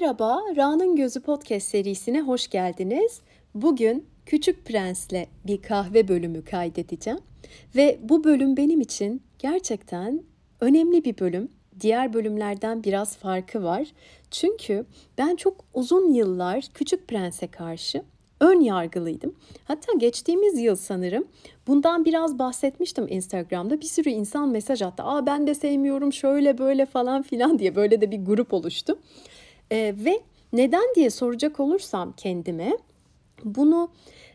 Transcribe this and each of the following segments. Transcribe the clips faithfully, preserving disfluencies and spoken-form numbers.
Merhaba, Ra'nın Gözü Podcast serisine hoş geldiniz. Bugün Küçük Prens'le bir kahve bölümü kaydedeceğim. Ve bu bölüm benim için gerçekten önemli bir bölüm. Diğer bölümlerden biraz farkı var. Çünkü ben çok uzun yıllar Küçük Prens'e karşı ön yargılıydım. Hatta geçtiğimiz yıl sanırım bundan biraz bahsetmiştim Instagram'da. Bir sürü insan mesaj attı. Aa ben de sevmiyorum şöyle böyle falan filan diye böyle de bir grup oluştu. Ee, ve neden diye soracak olursam kendime bunu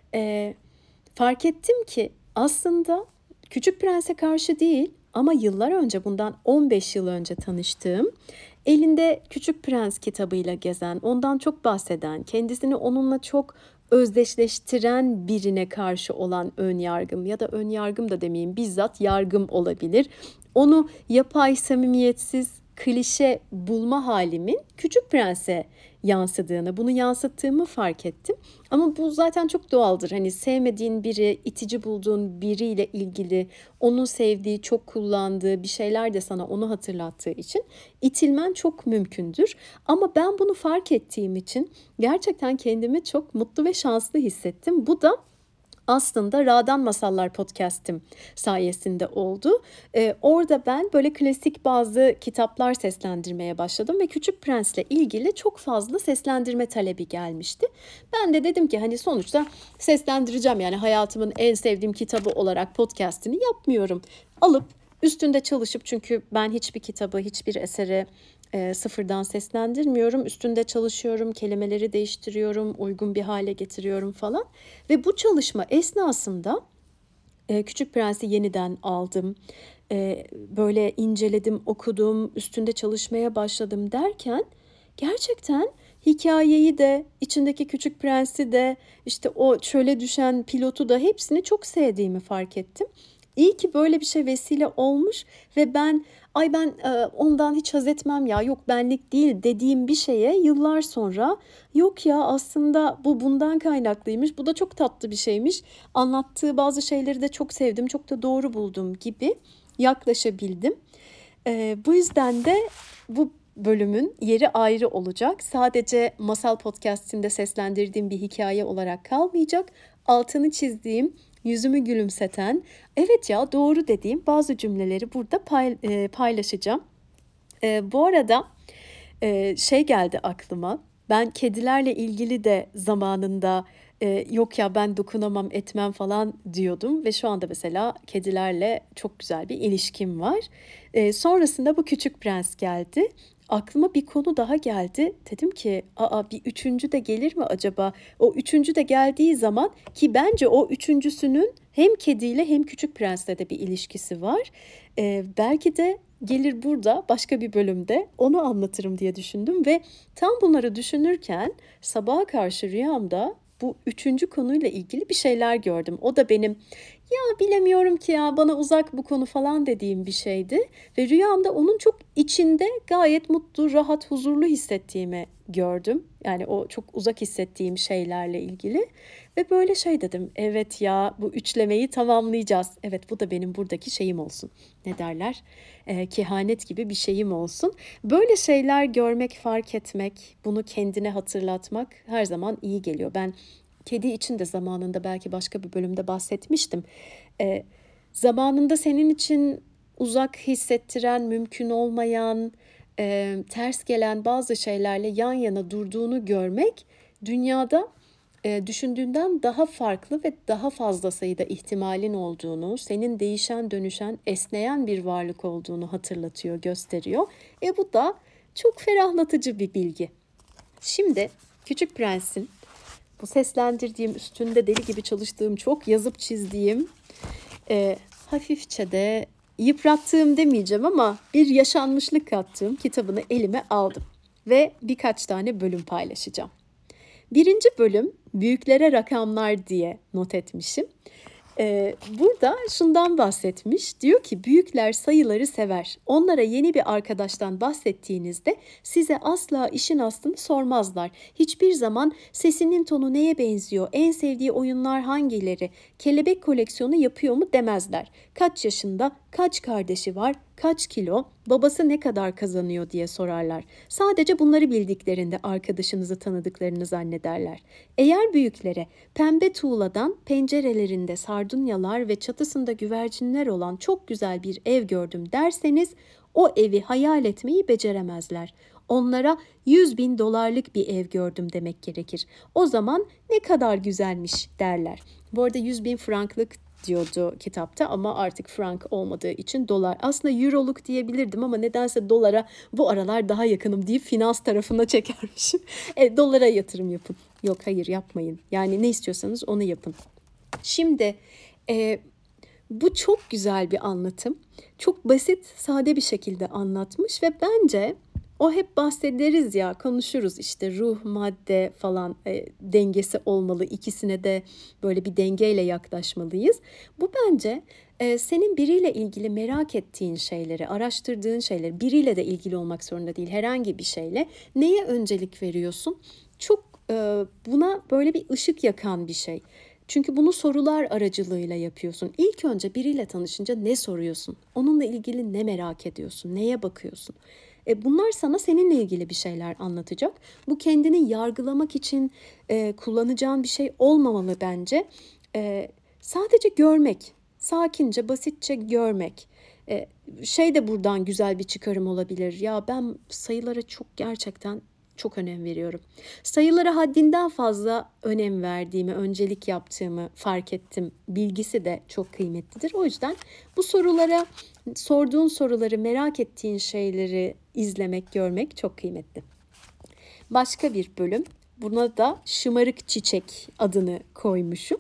e, fark ettim ki aslında Küçük Prens'e karşı değil ama yıllar önce bundan on beş yıl önce tanıştığım, elinde Küçük Prens kitabıyla gezen, ondan çok bahseden, kendisini onunla çok özdeşleştiren birine karşı olan ön yargım ya da ön yargım da demeyeyim bizzat yargım olabilir. Onu yapay, samimiyetsiz, klişe bulma halimin Küçük Prens'e yansıdığını, bunu yansıttığımı fark ettim. Ama bu zaten çok doğaldır. Hani sevmediğin biri, itici bulduğun biriyle ilgili onun sevdiği, çok kullandığı bir şeyler de sana onu hatırlattığı için itilmen çok mümkündür. Ama ben bunu fark ettiğim için gerçekten kendimi çok mutlu ve şanslı hissettim. Bu da aslında Ra'dan Masallar podcast'im sayesinde oldu. Ee, orada ben böyle klasik bazı kitaplar seslendirmeye başladım ve Küçük Prens'le ilgili çok fazla seslendirme talebi gelmişti. Ben de dedim ki hani sonuçta seslendireceğim, yani hayatımın en sevdiğim kitabı olarak podcast'ini yapmıyorum. Alıp üstünde çalışıp, çünkü ben hiçbir kitabı, hiçbir esere e, sıfırdan seslendirmiyorum. Üstünde çalışıyorum, kelimeleri değiştiriyorum, uygun bir hale getiriyorum falan. Ve bu çalışma esnasında e, Küçük Prens'i yeniden aldım. E, böyle inceledim, okudum, üstünde çalışmaya başladım derken gerçekten hikayeyi de, içindeki Küçük Prens'i de, işte o çöle düşen pilotu da hepsini çok sevdiğimi fark ettim. İyi ki böyle bir şey vesile olmuş ve ben ay ben e, ondan hiç haz etmem ya, yok benlik değil dediğim bir şeye yıllar sonra yok ya aslında bu bundan kaynaklıymış, bu da çok tatlı bir şeymiş, anlattığı bazı şeyleri de çok sevdim, çok da doğru buldum gibi yaklaşabildim. E, bu yüzden de bu bölümün yeri ayrı olacak. Sadece Masal Podcast'inde seslendirdiğim bir hikaye olarak kalmayacak. Altını çizdiğim, yüzümü gülümseten, evet ya doğru dediğim bazı cümleleri burada pay, e, paylaşacağım. E, bu arada e, şey geldi aklıma. Ben kedilerle ilgili de zamanında e, yok ya ben dokunamam etmem falan diyordum ve şu anda mesela kedilerle çok güzel bir ilişkim var. E, sonrasında bu Küçük Prens geldi. Aklıma bir konu daha geldi. Dedim ki aa bir üçüncü de gelir mi acaba? O üçüncü de geldiği zaman, ki bence o üçüncüsünün hem kediyle hem Küçük Prens'le de bir ilişkisi var. Ee, belki de gelir burada başka bir bölümde onu anlatırım diye düşündüm ve tam bunları düşünürken sabaha karşı rüyamda bu üçüncü konuyla ilgili bir şeyler gördüm. O da benim ya bilemiyorum ki ya bana uzak bu konu falan dediğim bir şeydi. Ve rüyamda onun çok içinde gayet mutlu, rahat, huzurlu hissettiğimi gördüm. Yani o çok uzak hissettiğim şeylerle ilgili. Ve böyle şey dedim, evet ya bu üçlemeyi tamamlayacağız. Evet bu da benim buradaki şeyim olsun. Ne derler? Ee, kehanet gibi bir şeyim olsun. Böyle şeyler görmek, fark etmek, bunu kendine hatırlatmak her zaman iyi geliyor. Ben kedi için de zamanında belki başka bir bölümde bahsetmiştim. Ee, zamanında senin için uzak hissettiren, mümkün olmayan, e, ters gelen bazı şeylerle yan yana durduğunu görmek, dünyada e, düşündüğünden daha farklı ve daha fazla sayıda ihtimalin olduğunu, senin değişen, dönüşen, esneyen bir varlık olduğunu hatırlatıyor, gösteriyor. E bu da çok ferahlatıcı bir bilgi. Şimdi Küçük Prens'in bu seslendirdiğim, üstünde deli gibi çalıştığım, çok yazıp çizdiğim, e, hafifçe de yıprattığım demeyeceğim ama bir yaşanmışlık kattığım kitabını elime aldım. Ve birkaç tane bölüm paylaşacağım. Birinci bölüm büyüklere rakamlar diye not etmişim. Ee, burada şundan bahsetmiş. Diyor ki büyükler sayıları sever. Onlara yeni bir arkadaştan bahsettiğinizde size asla işin aslını sormazlar. Hiçbir zaman sesinin tonu neye benziyor, en sevdiği oyunlar hangileri, kelebek koleksiyonu yapıyor mu demezler. Kaç yaşında, kaç kardeşi var, kaç kilo, babası ne kadar kazanıyor diye sorarlar. Sadece bunları bildiklerinde arkadaşınızı tanıdıklarını zannederler. Eğer büyüklere pembe tuğladan pencerelerinde sardunyalar ve çatısında güvercinler olan çok güzel bir ev gördüm derseniz o evi hayal etmeyi beceremezler. Onlara yüz bin dolarlık bir ev gördüm demek gerekir. O zaman ne kadar güzelmiş derler. Bu arada yüz bin franklık diyordu kitapta ama artık frank olmadığı için dolar. Aslında euroluk diyebilirdim ama nedense dolara bu aralar daha yakınım deyip finans tarafına çekermişim. E, dolara yatırım yapın. Yok hayır yapmayın. Yani ne istiyorsanız onu yapın. Şimdi e, bu çok güzel bir anlatım. Çok basit, sade bir şekilde anlatmış ve bence o hep bahsederiz ya, konuşuruz işte ruh, madde falan e, dengesi olmalı. İkisine de böyle bir dengeyle yaklaşmalıyız. Bu bence e, senin biriyle ilgili merak ettiğin şeyleri, araştırdığın şeyleri, biriyle de ilgili olmak zorunda değil, herhangi bir şeyle neye öncelik veriyorsun? Çok e, buna böyle bir ışık yakan bir şey. Çünkü bunu sorular aracılığıyla yapıyorsun. İlk önce biriyle tanışınca ne soruyorsun? Onunla ilgili ne merak ediyorsun? Neye bakıyorsun? E bunlar sana seninle ilgili bir şeyler anlatacak. Bu kendini yargılamak için e, kullanacağın bir şey olmamalı bence. E, sadece görmek, sakince, basitçe görmek. E, şey de buradan güzel bir çıkarım olabilir. Ya ben sayılara çok gerçekten çok önem veriyorum. Sayılara haddinden fazla önem verdiğimi, öncelik yaptığımı fark ettim. Bilgisi de çok kıymetlidir. O yüzden bu sorulara, sorduğun soruları, merak ettiğin şeyleri izlemek, görmek çok kıymetli. Başka bir bölüm. Buna da Şımarık Çiçek adını koymuşum.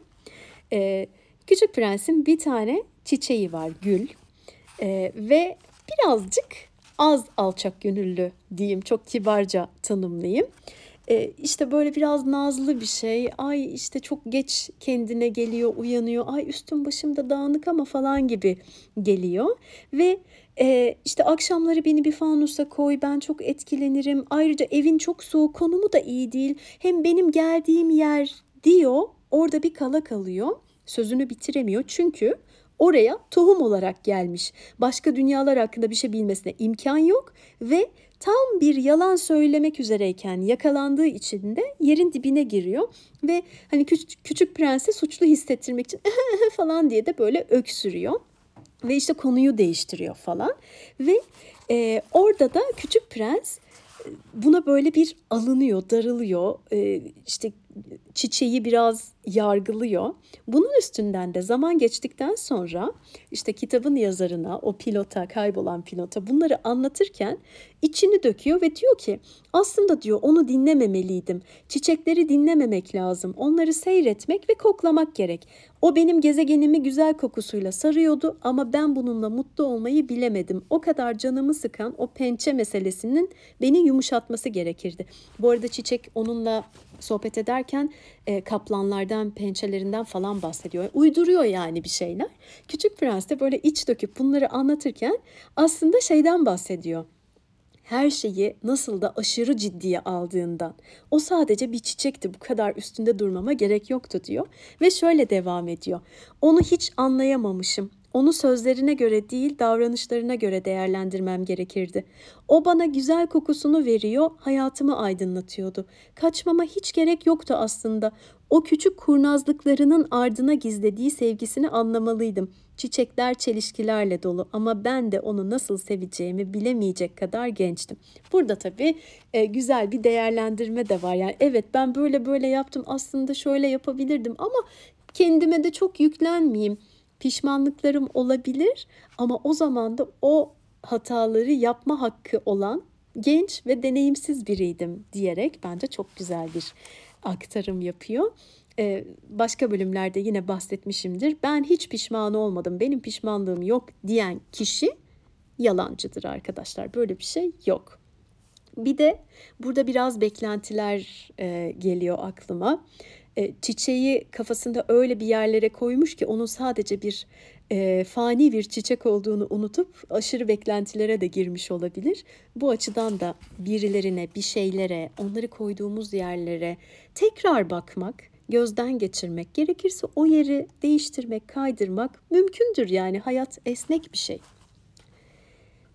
Ee, Küçük Prens'in bir tane çiçeği var, gül. Ee, ve birazcık az alçak gönüllü diyeyim, çok kibarca tanımlayayım. Ee, işte böyle biraz nazlı bir şey. Ay işte çok geç kendine geliyor, uyanıyor. Ay üstüm başım da dağınık ama falan gibi geliyor. Ve e, işte akşamları beni bir fanusa koy, ben çok etkilenirim. Ayrıca evin çok soğuk, konumu da iyi değil. Hem benim geldiğim yer diyor, orada bir kala kalıyor. Sözünü bitiremiyor çünkü oraya tohum olarak gelmiş. Başka dünyalar hakkında bir şey bilmesine imkan yok ve tam bir yalan söylemek üzereyken yakalandığı için de yerin dibine giriyor ve hani küçük, küçük prensi suçlu hissettirmek için falan diye de böyle öksürüyor ve işte konuyu değiştiriyor falan ve e, orada da küçük prens buna böyle bir alınıyor, darılıyor, e, işte çiçeği biraz yargılıyor. Bunun üstünden de zaman geçtikten sonra işte kitabın yazarına, o pilota, kaybolan pilota bunları anlatırken içini döküyor ve diyor ki aslında diyor onu dinlememeliydim. Çiçekleri dinlememek lazım. Onları seyretmek ve koklamak gerek. O benim gezegenimi güzel kokusuyla sarıyordu ama ben bununla mutlu olmayı bilemedim. O kadar canımı sıkan o pençe meselesinin beni yumuşatması gerekirdi. Bu arada çiçek onunla sohbet ederken e, kaplanlardan, pençelerinden falan bahsediyor. Uyduruyor yani bir şeyler. Küçük Prens de böyle iç döküp bunları anlatırken aslında şeyden bahsediyor. Her şeyi nasıl da aşırı ciddiye aldığından. O sadece bir çiçekti, bu kadar üstünde durmama gerek yoktu diyor. Ve şöyle devam ediyor. Onu hiç anlayamamışım. Onu sözlerine göre değil, davranışlarına göre değerlendirmem gerekirdi. O bana güzel kokusunu veriyor, hayatımı aydınlatıyordu. Kaçmama hiç gerek yoktu aslında. O küçük kurnazlıklarının ardına gizlediği sevgisini anlamalıydım. Çiçekler çelişkilerle dolu ama ben de onu nasıl seveceğimi bilemeyecek kadar gençtim. Burada tabii e, güzel bir değerlendirme de var. Yani evet ben böyle böyle yaptım, aslında şöyle yapabilirdim ama kendime de çok yüklenmeyeyim. Pişmanlıklarım olabilir ama o zaman da o hataları yapma hakkı olan genç ve deneyimsiz biriydim diyerek bence çok güzel bir aktarım yapıyor. Ee, başka bölümlerde yine bahsetmişimdir. Ben hiç pişman olmadım, benim pişmanlığım yok diyen kişi yalancıdır arkadaşlar. Böyle bir şey yok. Bir de burada biraz beklentiler e, geliyor aklıma. E, çiçeği kafasında öyle bir yerlere koymuş ki onun sadece bir e, fani bir çiçek olduğunu unutup aşırı beklentilere de girmiş olabilir. Bu açıdan da birilerine, bir şeylere, onları koyduğumuz yerlere tekrar bakmak, gözden geçirmek, gerekirse o yeri değiştirmek, kaydırmak mümkündür. Yani hayat esnek bir şey.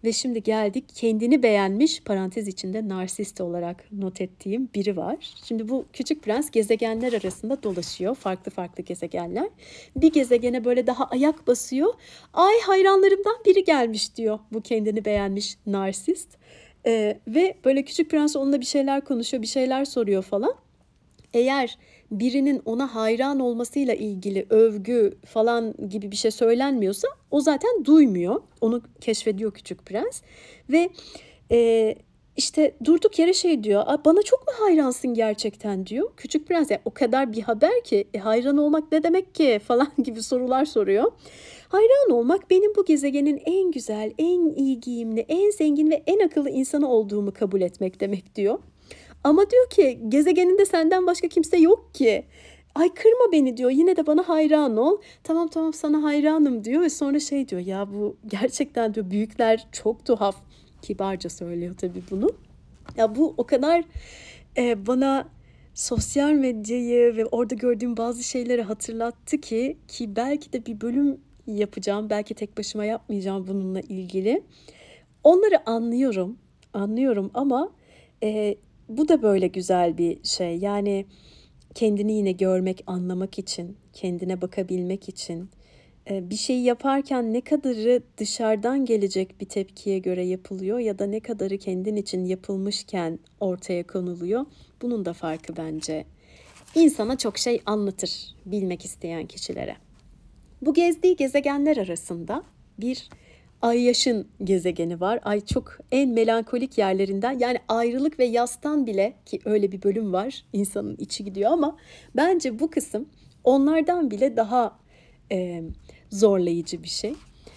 Ve şimdi geldik kendini beğenmiş, parantez içinde narsist olarak not ettiğim biri var. Şimdi bu küçük prens gezegenler arasında dolaşıyor. Farklı farklı gezegenler. Bir gezegene böyle daha ayak basıyor. Ay hayranlarımdan biri gelmiş diyor bu kendini beğenmiş narsist. Ee, ve böyle küçük prens onunla bir şeyler konuşuyor, bir şeyler soruyor falan. Eğer birinin ona hayran olmasıyla ilgili övgü falan gibi bir şey söylenmiyorsa o zaten duymuyor. Onu keşfediyor küçük prens. Ve e, işte durduk yere şey diyor. Bana çok mu hayransın gerçekten diyor. Küçük prens yani o kadar bir haber ki e, hayran olmak ne demek ki falan gibi sorular soruyor. Hayran olmak benim bu gezegenin en güzel, en iyi giyimli, en zengin ve en akıllı insanı olduğumu kabul etmek demek diyor. Ama diyor ki gezegeninde senden başka kimse yok ki. Ay kırma beni diyor. Yine de bana hayran ol. Tamam tamam sana hayranım diyor ve sonra şey diyor ya bu gerçekten diyor büyükler çok tuhaf. Kibarca söylüyor tabii bunu. Ya bu o kadar e, bana sosyal medyayı ve orada gördüğüm bazı şeyleri hatırlattı ki ki belki de bir bölüm yapacağım. Belki tek başıma yapmayacağım bununla ilgili. Onları anlıyorum. Anlıyorum ama e, bu da böyle güzel bir şey. Yani kendini yine görmek, anlamak için, kendine bakabilmek için e, bir şeyi yaparken ne kadarı dışarıdan gelecek bir tepkiye göre yapılıyor ya da ne kadarı kendin için yapılmışken ortaya konuluyor. Bunun da farkı bence. İnsana çok şey anlatır bilmek isteyen kişilere. Bu gezdiği gezegenler arasında bir Ayyaş'ın gezegeni var. Ay çok en melankolik yerlerinden yani ayrılık ve yastan bile ki öyle bir bölüm var insanın içi gidiyor ama bence bu kısım onlardan bile daha e, zorlayıcı bir şey.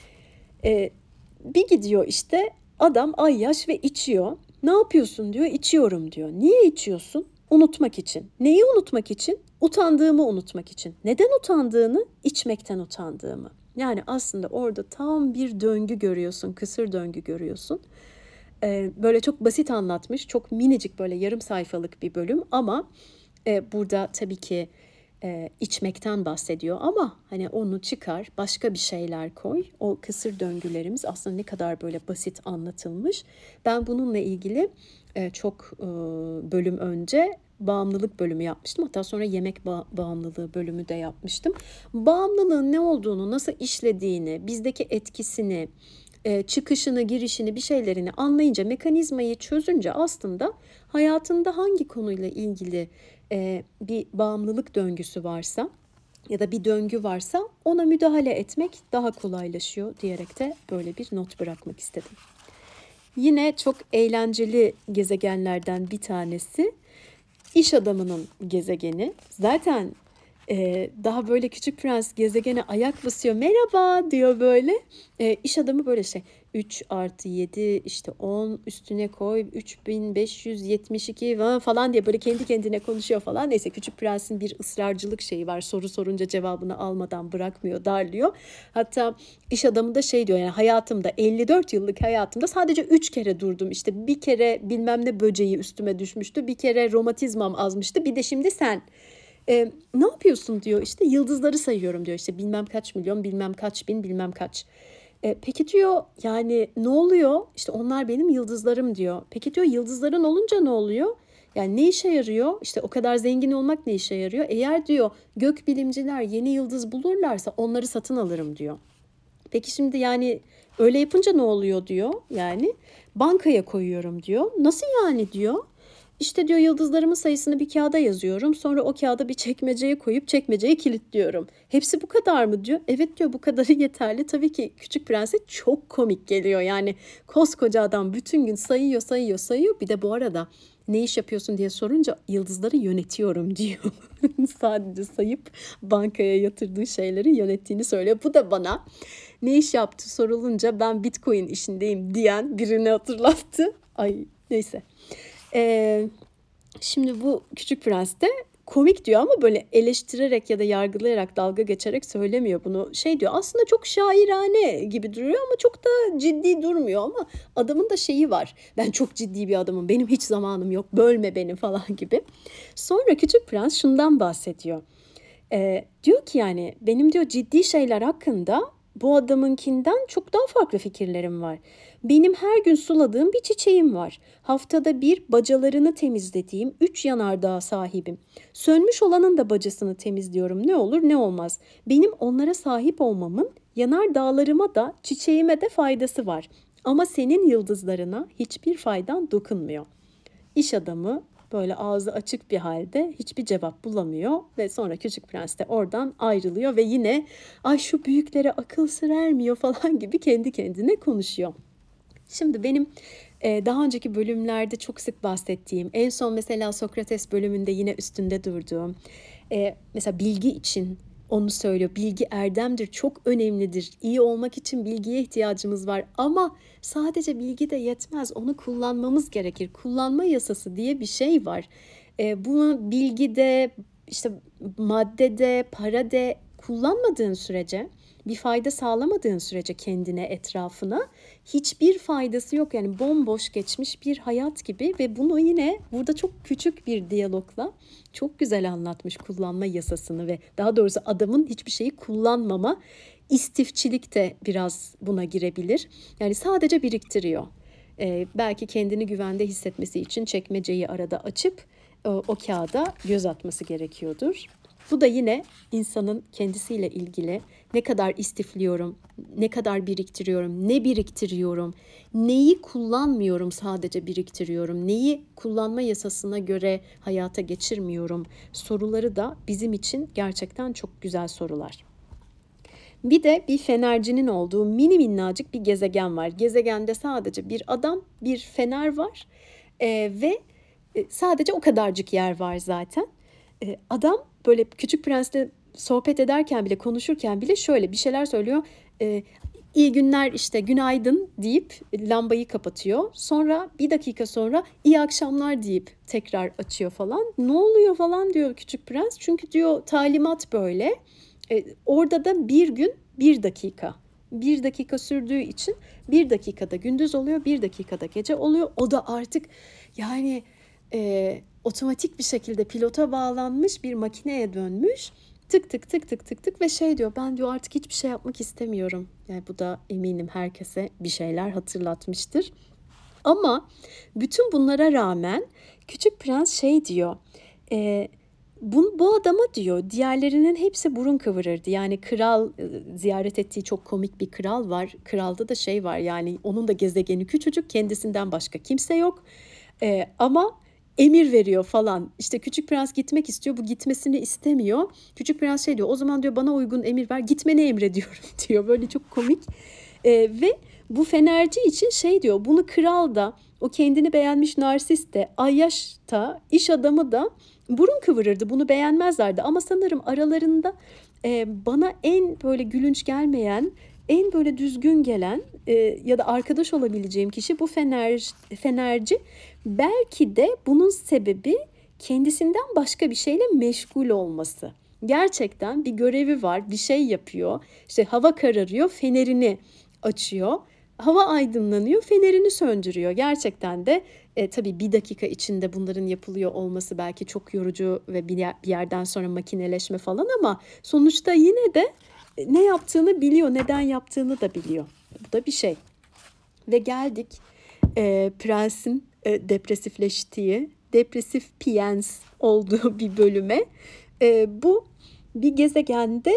E, bir gidiyor işte adam Ayyaş ve içiyor. Ne yapıyorsun diyor içiyorum diyor. Niye içiyorsun? Unutmak için. Neyi unutmak için? Utandığımı unutmak için. Neden utandığını? İçmekten utandığımı. Yani aslında orada tam bir döngü görüyorsun, kısır döngü görüyorsun. Ee, böyle çok basit anlatmış, çok minicik böyle yarım sayfalık bir bölüm ama e, burada tabii ki e, içmekten bahsediyor ama hani onu çıkar, başka bir şeyler koy. O kısır döngülerimiz aslında ne kadar böyle basit anlatılmış. Ben bununla ilgili e, çok e, bölüm önce bağımlılık bölümü yapmıştım. Hatta sonra yemek ba- bağımlılığı bölümü de yapmıştım. Bağımlılığın ne olduğunu, nasıl işlediğini, bizdeki etkisini, e, çıkışını, girişini, bir şeylerini anlayınca, mekanizmayı çözünce aslında hayatında hangi konuyla ilgili e, bir bağımlılık döngüsü varsa ya da bir döngü varsa ona müdahale etmek daha kolaylaşıyor diyerek de böyle bir not bırakmak istedim. Yine çok eğlenceli gezegenlerden bir tanesi İş adamının gezegeni. Zaten e, daha böyle Küçük Prens gezegene ayak basıyor. Merhaba diyor böyle. E, iş adamı böyle şey. üç artı yedi işte on üstüne koy üç bin beş yüz yetmiş iki falan diye böyle kendi kendine konuşuyor falan. Neyse Küçük Prens'in bir ısrarcılık şeyi var. Soru sorunca cevabını almadan bırakmıyor, darlıyor. Hatta iş adamı da şey diyor yani hayatımda elli dört yıllık hayatımda sadece üç kere durdum. İşte bir kere bilmem ne böceği üstüme düşmüştü. Bir kere romatizmam azmıştı. Bir de şimdi sen. E, ne yapıyorsun diyor işte yıldızları sayıyorum diyor işte bilmem kaç milyon bilmem kaç bin bilmem kaç. E, peki diyor yani ne oluyor? İşte onlar benim yıldızlarım diyor. Peki diyor yıldızların olunca ne oluyor? Yani ne işe yarıyor? İşte o kadar zengin olmak ne işe yarıyor? Eğer diyor gökbilimciler yeni yıldız bulurlarsa onları satın alırım diyor. Peki şimdi yani öyle yapınca ne oluyor diyor yani bankaya koyuyorum diyor. Nasıl yani diyor. İşte diyor yıldızlarımın sayısını bir kağıda yazıyorum. Sonra o kağıda bir çekmeceye koyup çekmeceyi kilitliyorum. Hepsi bu kadar mı diyor. Evet diyor bu kadarı yeterli. Tabii ki Küçük Prens'e çok komik geliyor. Yani koskoca adam bütün gün sayıyor sayıyor sayıyor. Bir de bu arada ne iş yapıyorsun diye sorunca yıldızları yönetiyorum diyor. Sadece sayıp bankaya yatırdığı şeyleri yönettiğini söylüyor. Bu da bana ne iş yaptı sorulunca ben Bitcoin işindeyim diyen birini hatırlattı. Ay neyse. Ee, şimdi bu Küçük Prens de komik diyor ama böyle eleştirerek ya da yargılayarak dalga geçerek söylemiyor bunu. Şey diyor aslında çok şairane gibi duruyor ama çok da ciddi durmuyor ama adamın da şeyi var. Ben çok ciddi bir adamım benim hiç zamanım yok bölme beni falan gibi. Sonra Küçük Prens şundan bahsediyor. Ee, diyor ki yani benim diyor ciddi şeyler hakkında bu adamınkinden çok daha farklı fikirlerim var. Benim her gün suladığım bir çiçeğim var. Haftada bir bacalarını temizlediğim üç yanardağ sahibim. Sönmüş olanın da bacasını temizliyorum. Ne olur ne olmaz. Benim onlara sahip olmamın yanardağlarıma da çiçeğime de faydası var. Ama senin yıldızlarına hiçbir faydan dokunmuyor. İş adamı böyle ağzı açık bir halde hiçbir cevap bulamıyor ve sonra Küçük Prens de oradan ayrılıyor ve yine ay şu büyüklere akıl sır ermiyor falan gibi kendi kendine konuşuyor. Şimdi benim e, daha önceki bölümlerde çok sık bahsettiğim, en son mesela Sokrates bölümünde yine üstünde durduğum, e, mesela bilgi için onu söylüyor. Bilgi erdemdir, çok önemlidir. İyi olmak için bilgiye ihtiyacımız var ama sadece bilgi de yetmez. Onu kullanmamız gerekir. Kullanma yasası diye bir şey var. E, bunu bilgide, işte maddede, parada kullanmadığın sürece, bir fayda sağlamadığın sürece kendine, etrafına hiçbir faydası yok. Yani bomboş geçmiş bir hayat gibi ve bunu yine burada çok küçük bir diyalogla çok güzel anlatmış, kullanma yasasını ve daha doğrusu adamın hiçbir şeyi kullanmama, istifçilik de biraz buna girebilir. Yani sadece biriktiriyor. Ee, belki kendini güvende hissetmesi için çekmeceyi arada açıp o, o kağıda göz atması gerekiyordur. Bu da yine insanın kendisiyle ilgili ne kadar istifliyorum, ne kadar biriktiriyorum, ne biriktiriyorum, neyi kullanmıyorum sadece biriktiriyorum, neyi kullanma yasasına göre hayata geçirmiyorum soruları da bizim için gerçekten çok güzel sorular. Bir de bir fenercinin olduğu mini minnacık bir gezegen var. Gezegende sadece bir adam, bir fener var ee, ve sadece o kadarcık yer var zaten. Ee, adam böyle Küçük Prens'le sohbet ederken bile, konuşurken bile şöyle bir şeyler söylüyor. Ee, iyi günler işte, günaydın deyip lambayı kapatıyor. Sonra bir dakika sonra iyi akşamlar deyip tekrar açıyor falan. Ne oluyor falan diyor Küçük Prens. Çünkü diyor talimat böyle. Ee, orada da bir gün bir dakika. Bir dakika sürdüğü için bir dakikada gündüz oluyor, bir dakikada gece oluyor. O da artık yani e, otomatik bir şekilde pilota bağlanmış bir makineye dönmüş. Tık tık tık tık tık tık ve şey diyor, ben diyor artık hiçbir şey yapmak istemiyorum. Yani bu da eminim herkese bir şeyler hatırlatmıştır. Ama bütün bunlara rağmen Küçük Prens şey diyor, e, bu, bu adama diyor diğerlerinin hepsi burun kıvırırdı. Yani kral, e, ziyaret ettiği çok komik bir kral var. Kralda da şey var, yani onun da gezegeni küçücük, kendisinden başka kimse yok. E, ama emir veriyor falan. İşte Küçük Prens gitmek istiyor. Bu gitmesini istemiyor. Küçük Prens şey diyor, o zaman diyor bana uygun emir ver. Gitmeni emrediyorum diyor. Böyle çok komik. Ee, ve bu fenerci için şey diyor, bunu kral da, o kendini beğenmiş narsist de, ayyaş da, iş adamı da burun kıvırırdı. Bunu beğenmezlerdi. Ama sanırım aralarında e, bana en böyle gülünç gelmeyen, en böyle düzgün gelen e, ya da arkadaş olabileceğim kişi bu fener, fenerci. Belki de bunun sebebi kendisinden başka bir şeyle meşgul olması. Gerçekten bir görevi var, bir şey yapıyor. İşte hava kararıyor, fenerini açıyor. Hava aydınlanıyor, fenerini söndürüyor. Gerçekten de e, tabii bir dakika içinde bunların yapılıyor olması belki çok yorucu ve bir, yer, bir yerden sonra makineleşme falan ama sonuçta yine de e, ne yaptığını biliyor, neden yaptığını da biliyor. Bu da bir şey. Ve geldik e, prensin e, depresifleştiği, depresif piyens olduğu bir bölüme. E, bu bir gezegende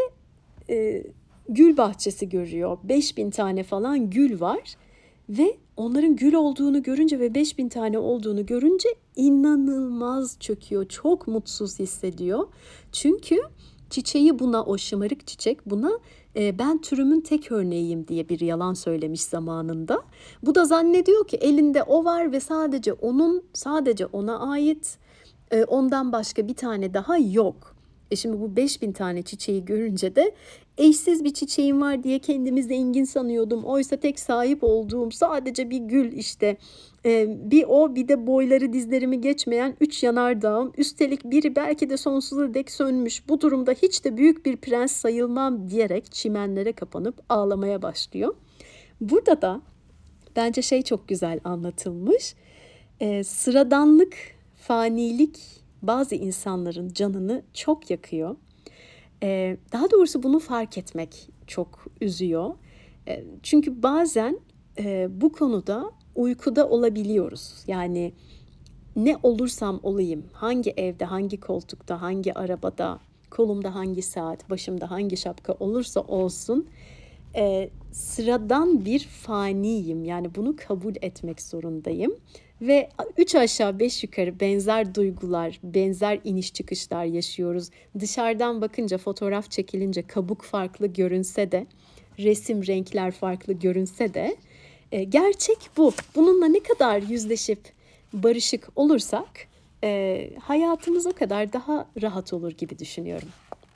e, gül bahçesi görüyor. beş bin tane falan gül var ve onların gül olduğunu görünce ve beş bin tane olduğunu görünce inanılmaz çöküyor. Çok mutsuz hissediyor. Çünkü çiçeği buna, o şımarık çiçek buna e, ben türümün tek örneğiyim diye bir yalan söylemiş zamanında. Bu da zannediyor ki elinde o var ve sadece onun, sadece ona ait, e, ondan başka bir tane daha yok. E şimdi bu beş bin tane çiçeği görünce de eşsiz bir çiçeğim var diye kendimi zengin sanıyordum. Oysa tek sahip olduğum sadece bir gül işte. Ee, bir o, bir de boyları dizlerimi geçmeyen üç yanardağım. Üstelik biri belki de sonsuza dek sönmüş. Bu durumda hiç de büyük bir prens sayılmam diyerek çimenlere kapanıp ağlamaya başlıyor. Burada da bence şey çok güzel anlatılmış. Ee, sıradanlık, fanilik bazı insanların canını çok yakıyor. Ee, daha doğrusu bunu fark etmek çok üzüyor. E, çünkü bazen e, bu konuda uykuda olabiliyoruz. Yani ne olursam olayım, hangi evde, hangi koltukta, hangi arabada, kolumda hangi saat, başımda hangi şapka olursa olsun e, sıradan bir faniyim. Yani bunu kabul etmek zorundayım. Ve üç aşağı beş yukarı benzer duygular, benzer iniş çıkışlar yaşıyoruz. Dışarıdan bakınca, fotoğraf çekilince kabuk farklı görünse de, resim, renkler farklı görünse de e, gerçek bu. Bununla ne kadar yüzleşip barışık olursak e, hayatımız o kadar daha rahat olur gibi düşünüyorum.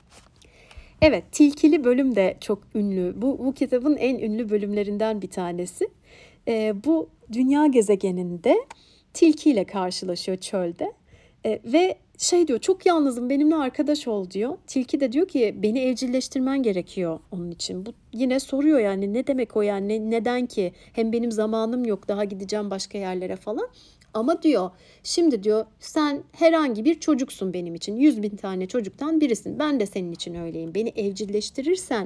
Evet, tilkili bölüm de çok ünlü. Bu, bu kitabın en ünlü bölümlerinden bir tanesi. E, bu dünya gezegeninde tilkiyle karşılaşıyor çölde. E, ve şey diyor, çok yalnızım, benimle arkadaş ol diyor. Tilki de diyor ki beni evcilleştirmen gerekiyor onun için. Bu yine soruyor yani ne demek o yani ne, neden ki? Hem benim zamanım yok, daha gideceğim başka yerlere falan. Ama diyor şimdi diyor sen herhangi bir çocuksun benim için. Yüz bin tane çocuktan birisin. Ben de senin için öyleyim. Beni evcilleştirirsen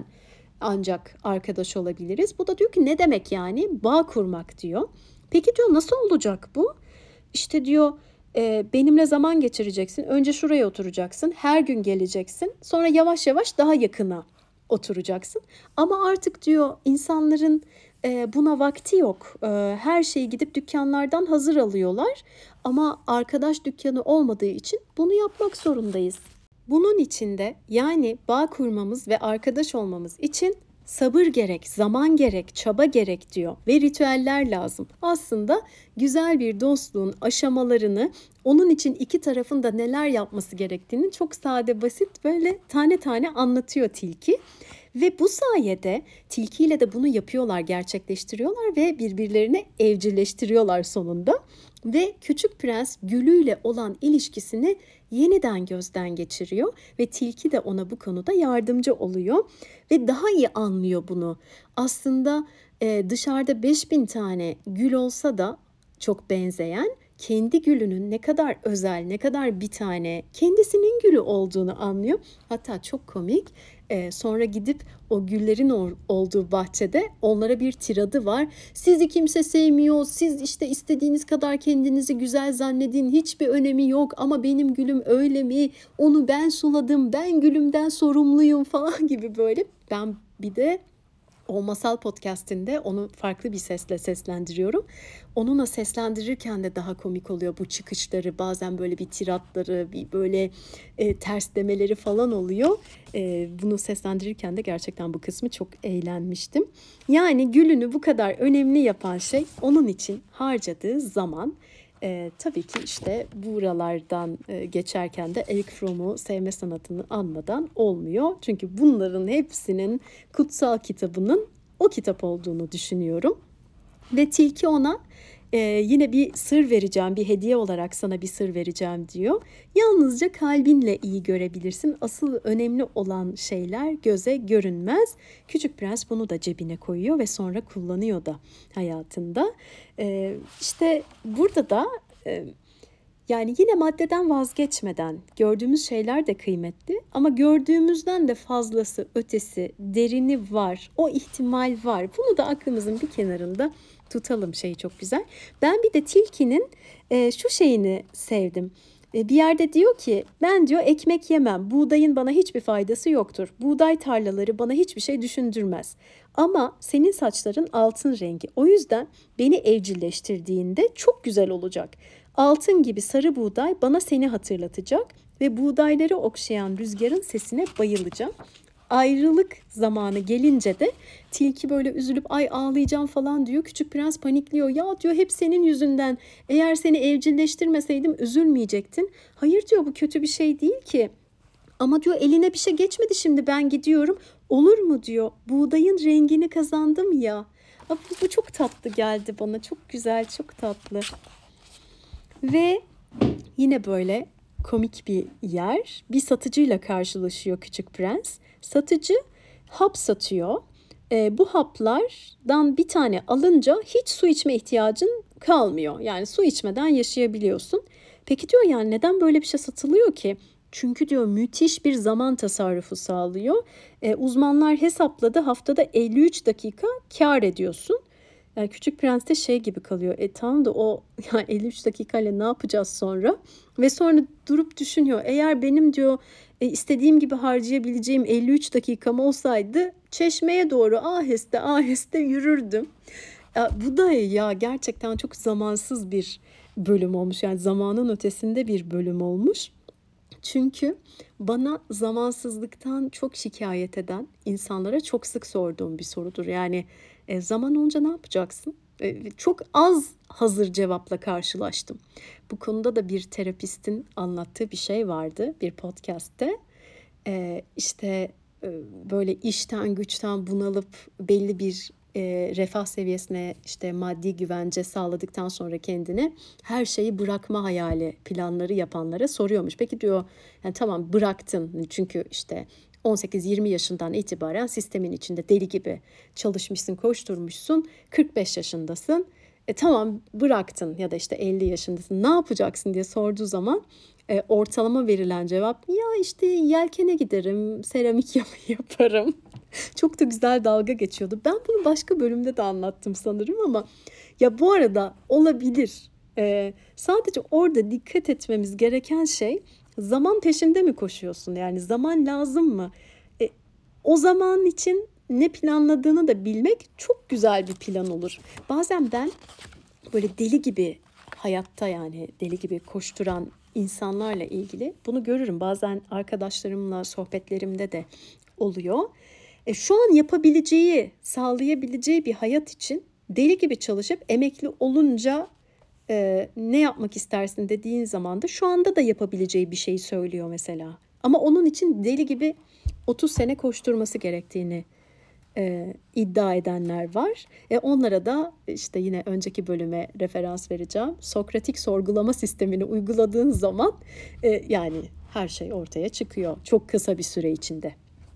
ancak arkadaş olabiliriz. Bu da diyor ki ne demek yani? Bağ kurmak diyor. Peki diyor nasıl olacak bu? İşte diyor e, benimle zaman geçireceksin. Önce şuraya oturacaksın. Her gün geleceksin. Sonra yavaş yavaş daha yakına oturacaksın. Ama artık diyor insanların e, buna vakti yok. E, her şeyi gidip dükkanlardan hazır alıyorlar. Ama arkadaş dükkanı olmadığı için bunu yapmak zorundayız. Bunun içinde yani bağ kurmamız ve arkadaş olmamız için sabır gerek, zaman gerek, çaba gerek diyor ve ritüeller lazım. Aslında güzel bir dostluğun aşamalarını, onun için iki tarafın da neler yapması gerektiğini çok sade, basit böyle tane tane anlatıyor tilki. Ve bu sayede tilkiyle de bunu yapıyorlar, gerçekleştiriyorlar ve birbirlerini evcilleştiriyorlar sonunda. Ve Küçük Prens gülüyle olan ilişkisini yeniden gözden geçiriyor ve tilki de ona bu konuda yardımcı oluyor ve daha iyi anlıyor bunu. Aslında e, dışarıda beş bin tane gül olsa da çok benzeyen, kendi gülünün ne kadar özel, ne kadar bir tane kendisinin gülü olduğunu anlıyor. Hatta çok komik. Ee, sonra gidip o güllerin or- olduğu bahçede onlara bir tiradı var. Sizi kimse sevmiyor, siz işte istediğiniz kadar kendinizi güzel zannedin, hiçbir önemi yok ama benim gülüm öyle mi? Onu ben suladım, ben gülümden sorumluyum falan gibi böyle. Ben bir de O Masal Podcast'inde onu farklı bir sesle seslendiriyorum. Onunla seslendirirken de daha komik oluyor bu çıkışları. Bazen böyle bir tiratları, bir böyle e, ters demeleri falan oluyor. E, bunu seslendirirken de gerçekten bu kısmı çok eğlenmiştim. Yani gülünü bu kadar önemli yapan şey onun için harcadığı zaman. E, tabii ki işte buralardan e, geçerken de Erich Fromm'u sevme sanatını anmadan olmuyor. Çünkü bunların hepsinin kutsal kitabının o kitap olduğunu düşünüyorum. Ve tilki ona e, yine bir sır vereceğim, bir hediye olarak sana bir sır vereceğim diyor. Yalnızca kalbinle iyi görebilirsin. Asıl önemli olan şeyler göze görünmez. Küçük Prens bunu da cebine koyuyor ve sonra kullanıyor da hayatında. E, işte burada da e, yani yine maddeden vazgeçmeden gördüğümüz şeyler de kıymetli ama gördüğümüzden de fazlası, ötesi, derini var. O ihtimal var. Bunu da aklımızın bir kenarında tutalım, şey çok güzel. Ben bir de tilkinin e, şu şeyini sevdim. E, bir yerde diyor ki ben diyor ekmek yemem. Buğdayın bana hiçbir faydası yoktur. Buğday tarlaları bana hiçbir şey düşündürmez. Ama senin saçların altın rengi. O yüzden beni evcilleştirdiğinde çok güzel olacak. Altın gibi sarı buğday bana seni hatırlatacak ve buğdayları okşayan rüzgarın sesine bayılacağım. Ayrılık zamanı gelince de tilki böyle üzülüp ay ağlayacağım falan diyor. Küçük Prens panikliyor. Ya diyor hep senin yüzünden. Eğer seni evcilleştirmeseydim üzülmeyecektin. Hayır diyor bu kötü bir şey değil ki. Ama diyor eline bir şey geçmedi şimdi ben gidiyorum. Olur mu diyor. Buğdayın rengini kazandım ya. Bu, bu çok tatlı geldi bana. Çok güzel, çok tatlı. Ve yine böyle komik bir yer. Bir satıcıyla karşılaşıyor Küçük Prens. Satıcı hap satıyor. E, bu haplardan bir tane alınca hiç su içme ihtiyacın kalmıyor. Yani su içmeden yaşayabiliyorsun. Peki diyor yani neden böyle bir şey satılıyor ki? Çünkü diyor müthiş bir zaman tasarrufu sağlıyor. E, uzmanlar hesapladı, haftada elli üç dakika kâr ediyorsun. Yani Küçük Prens'te şey gibi kalıyor. E tamam da o yani elli üç dakikayla ne yapacağız sonra? Ve sonra durup düşünüyor. Eğer benim diyor e, istediğim gibi harcayabileceğim elli üç dakikam olsaydı Çeşme'ye doğru aheste aheste yürürdüm. Ya, bu da ya gerçekten çok zamansız bir bölüm olmuş. Yani zamanın ötesinde bir bölüm olmuş. Çünkü bana zamansızlıktan çok şikayet eden insanlara çok sık sorduğum bir sorudur. Yani e, zaman olunca ne yapacaksın? E, çok az hazır cevapla karşılaştım. Bu konuda da bir terapistin anlattığı bir şey vardı bir podcast'te. E, işte e, böyle işten güçten bunalıp belli bir e, refah seviyesine işte maddi güvence sağladıktan sonra kendine her şeyi bırakma hayali planları yapanlara soruyormuş. Peki diyor yani tamam bıraktın çünkü işte on sekiz yirmi yaşından itibaren sistemin içinde deli gibi çalışmışsın, koşturmuşsun. kırk beş yaşındasın. E tamam bıraktın ya da işte elli yaşındasın. Ne yapacaksın diye sorduğu zaman e, ortalama verilen cevap ya işte yelkene giderim, seramik yaparım. Çok da güzel dalga geçiyordu. Ben bunu başka bölümde de anlattım sanırım ama ya bu arada olabilir. Ee, sadece orada dikkat etmemiz gereken şey zaman peşinde mi koşuyorsun? Yani zaman lazım mı? E, o zaman için ne planladığını da bilmek çok güzel bir plan olur. Bazen ben böyle deli gibi hayatta yani deli gibi koşturan insanlarla ilgili bunu görürüm. Bazen arkadaşlarımla sohbetlerimde de oluyor. E, şu an yapabileceği, sağlayabileceği bir hayat için deli gibi çalışıp emekli olunca e, ne yapmak istersin dediğin zaman da şu anda da yapabileceği bir şeyi söylüyor mesela. Ama onun için deli gibi otuz sene koşturması gerektiğini e, iddia edenler var. E, onlara da işte yine önceki bölüme referans vereceğim. Sokratik sorgulama sistemini uyguladığın zaman e, yani her şey ortaya çıkıyor çok kısa bir süre içinde.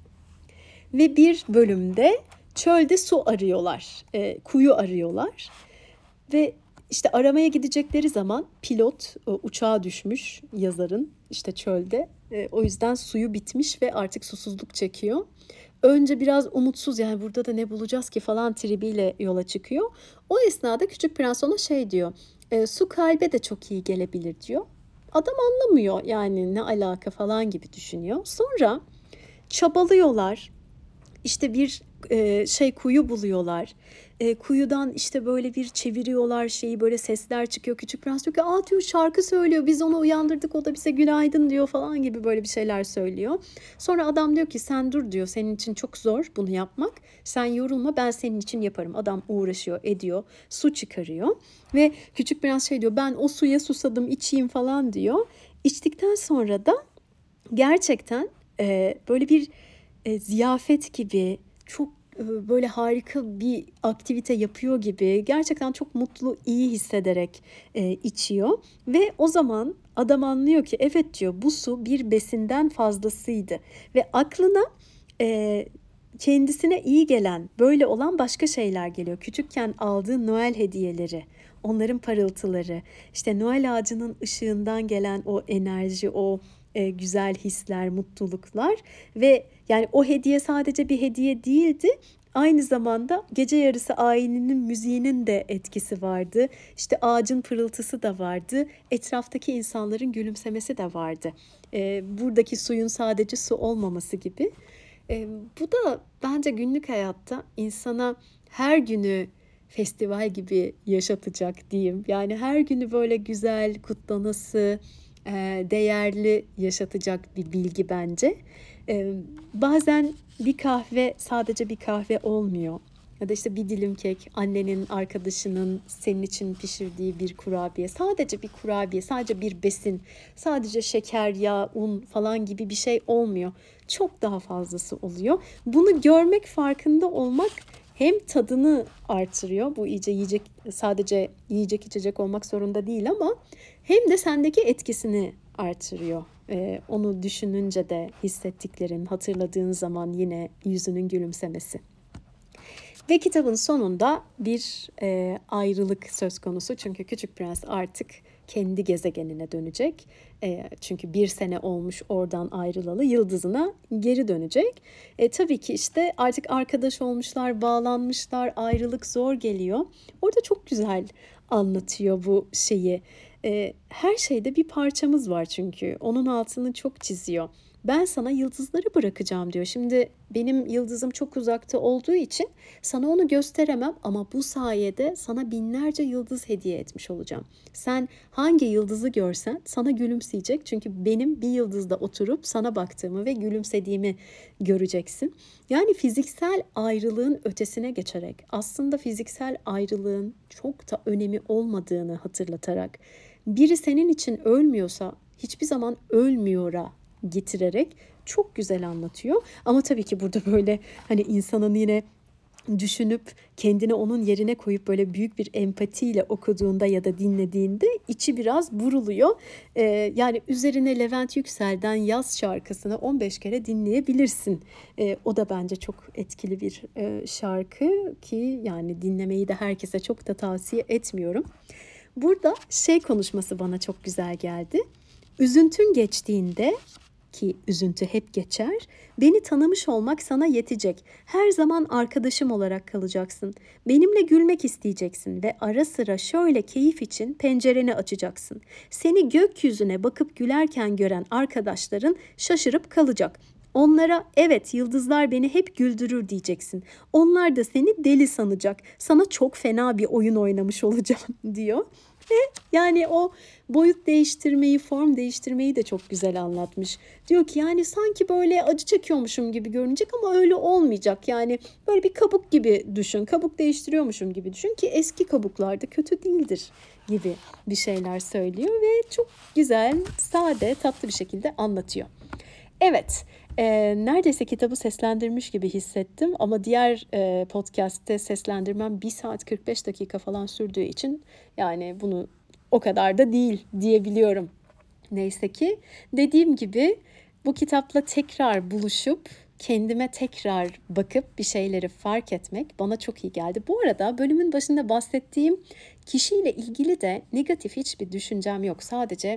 Ve bir bölümde çölde su arıyorlar, e, kuyu arıyorlar ve işte aramaya gidecekleri zaman pilot e, uçağa düşmüş yazarın işte çölde. E, o yüzden suyu bitmiş ve artık susuzluk çekiyor. Önce biraz umutsuz yani burada da ne bulacağız ki falan tribiyle yola çıkıyor. O esnada Küçük Prens ona şey diyor, e, su kalbe de çok iyi gelebilir diyor. Adam anlamıyor yani ne alaka falan gibi düşünüyor. Sonra çabalıyorlar. İşte bir e, şey kuyu buluyorlar. E, kuyudan işte böyle bir çeviriyorlar şeyi böyle sesler çıkıyor. Küçük Prens diyor ki aa diyor şarkı söylüyor biz onu uyandırdık o da bize günaydın diyor falan gibi böyle bir şeyler söylüyor. Sonra adam diyor ki sen dur diyor senin için çok zor bunu yapmak. Sen yorulma ben senin için yaparım. Adam uğraşıyor ediyor su çıkarıyor. Ve Küçük Prens şey diyor ben o suya susadım içeyim falan diyor. İçtikten sonra da gerçekten e, böyle bir e, ziyafet gibi çok e, böyle harika bir aktivite yapıyor gibi gerçekten çok mutlu, iyi hissederek e, içiyor ve o zaman adam anlıyor ki evet diyor bu su bir besinden fazlasıydı ve aklına e, kendisine iyi gelen böyle olan başka şeyler geliyor. Küçükken aldığı Noel hediyeleri, onların parıltıları, işte Noel ağacının ışığından gelen o enerji, o e, güzel hisler, mutluluklar ve yani o hediye sadece bir hediye değildi. Aynı zamanda gece yarısı ayininin müziğinin de etkisi vardı. İşte ağacın pırıltısı da vardı. Etraftaki insanların gülümsemesi de vardı. E, buradaki suyun sadece su olmaması gibi. E, bu da bence günlük hayatta insana her günü festival gibi yaşatacak diyeyim. Yani her günü böyle güzel, kutlanası, değerli yaşatacak bir bilgi bence. Bazen bir kahve sadece bir kahve olmuyor. Ya da işte bir dilim kek, annenin, arkadaşının senin için pişirdiği bir kurabiye. Sadece bir kurabiye, sadece bir besin, sadece şeker, yağ, un falan gibi bir şey olmuyor. Çok daha fazlası oluyor. Bunu görmek, farkında olmak hem tadını artırıyor. Bu iyice yiyecek, sadece yiyecek içecek olmak zorunda değil ama hem de sendeki etkisini artırıyor. Ee, onu düşününce de hissettiklerin, hatırladığın zaman yine yüzünün gülümsemesi. Ve kitabın sonunda bir e, ayrılık söz konusu. Çünkü Küçük Prens artık kendi gezegenine dönecek. E, çünkü bir sene olmuş oradan ayrılalı, yıldızına geri dönecek. E, tabii ki işte artık arkadaş olmuşlar, bağlanmışlar, ayrılık zor geliyor. Orada çok güzel anlatıyor bu şeyi. E, her şeyde bir parçamız var çünkü. Onun altını çok çiziyor. Ben sana yıldızları bırakacağım diyor. Şimdi benim yıldızım çok uzakta olduğu için sana onu gösteremem ama bu sayede sana binlerce yıldız hediye etmiş olacağım. Sen hangi yıldızı görsen sana gülümseyecek. Çünkü benim bir yıldızda oturup sana baktığımı ve gülümsediğimi göreceksin. Yani fiziksel ayrılığın ötesine geçerek aslında fiziksel ayrılığın çok da önemi olmadığını hatırlatarak biri senin için ölmüyorsa hiçbir zaman ölmüyor'a getirerek çok güzel anlatıyor. Ama tabii ki burada böyle hani insanın yine düşünüp kendini onun yerine koyup böyle büyük bir empatiyle okuduğunda ya da dinlediğinde içi biraz buruluyor. Ee, yani üzerine Levent Yüksel'den Yaz şarkısını on beş kere dinleyebilirsin. Ee, o da bence çok etkili bir e, şarkı ki yani dinlemeyi de herkese çok da tavsiye etmiyorum. Burada şey konuşması bana çok güzel geldi. Üzüntün geçtiğinde, ki üzüntü hep geçer, beni tanımış olmak sana yetecek. Her zaman arkadaşım olarak kalacaksın. Benimle gülmek isteyeceksin ve ara sıra şöyle keyif için pencereni açacaksın. Seni gökyüzüne bakıp gülerken gören arkadaşların şaşırıp kalacak. Onlara evet yıldızlar beni hep güldürür diyeceksin. Onlar da seni deli sanacak. Sana çok fena bir oyun oynamış olacağım diyor. Ve yani o boyut değiştirmeyi, form değiştirmeyi de çok güzel anlatmış. Diyor ki yani sanki böyle acı çekiyormuşum gibi görünecek ama öyle olmayacak. Yani böyle bir kabuk gibi düşün, kabuk değiştiriyormuşum gibi düşün ki eski kabuklar da kötü değildir gibi bir şeyler söylüyor ve çok güzel, sade, tatlı bir şekilde anlatıyor. Evet, e, neredeyse kitabı seslendirmiş gibi hissettim ama diğer e, podcast'te seslendirmem bir saat kırk beş dakika falan sürdüğü için yani bunu o kadar da değil diyebiliyorum. Neyse ki dediğim gibi bu kitapla tekrar buluşup kendime tekrar bakıp bir şeyleri fark etmek bana çok iyi geldi. Bu arada bölümün başında bahsettiğim kişiyle ilgili de negatif hiçbir düşüncem yok. Sadece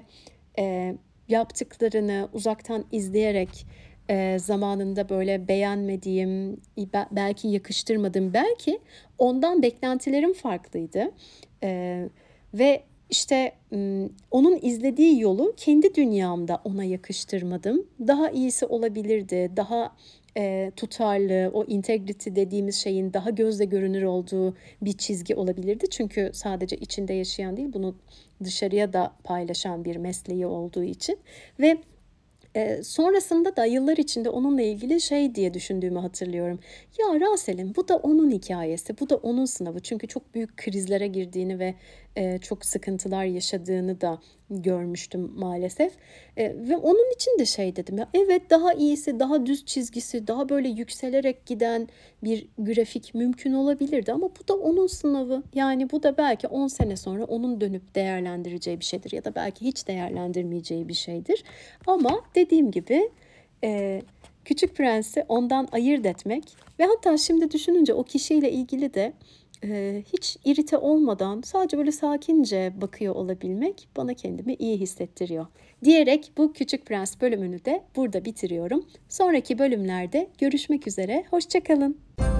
e, yaptıklarını uzaktan izleyerek e, zamanında böyle beğenmediğim, belki yakıştırmadığım, belki ondan beklentilerim farklıydı. E, ve işte onun izlediği yolu kendi dünyamda ona yakıştırmadım. Daha iyisi olabilirdi, daha e, tutarlı, o integrity dediğimiz şeyin daha gözle görünür olduğu bir çizgi olabilirdi. Çünkü sadece içinde yaşayan değil, bunu dışarıya da paylaşan bir mesleği olduğu için. Ve e, sonrasında da yıllar içinde onunla ilgili şey diye düşündüğümü hatırlıyorum. Ya Rasel'in bu da onun hikayesi, bu da onun sınavı. Çünkü çok büyük krizlere girdiğini ve e, çok sıkıntılar yaşadığını da görmüştüm maalesef. E, ve onun için de şey dedim ya, evet daha iyisi, daha düz çizgisi, daha böyle yükselerek giden bir grafik mümkün olabilirdi ama bu da onun sınavı. Yani bu da belki on sene sonra onun dönüp değerlendireceği bir şeydir ya da belki hiç değerlendirmeyeceği bir şeydir. Ama dediğim gibi e, Küçük Prens'i ondan ayırt etmek ve hatta şimdi düşününce o kişiyle ilgili de e, hiç irite olmadan sadece böyle sakince bakıyor olabilmek bana kendimi iyi hissettiriyor. Diyerek bu Küçük Prens bölümünü de burada bitiriyorum. Sonraki bölümlerde görüşmek üzere, hoşça kalın.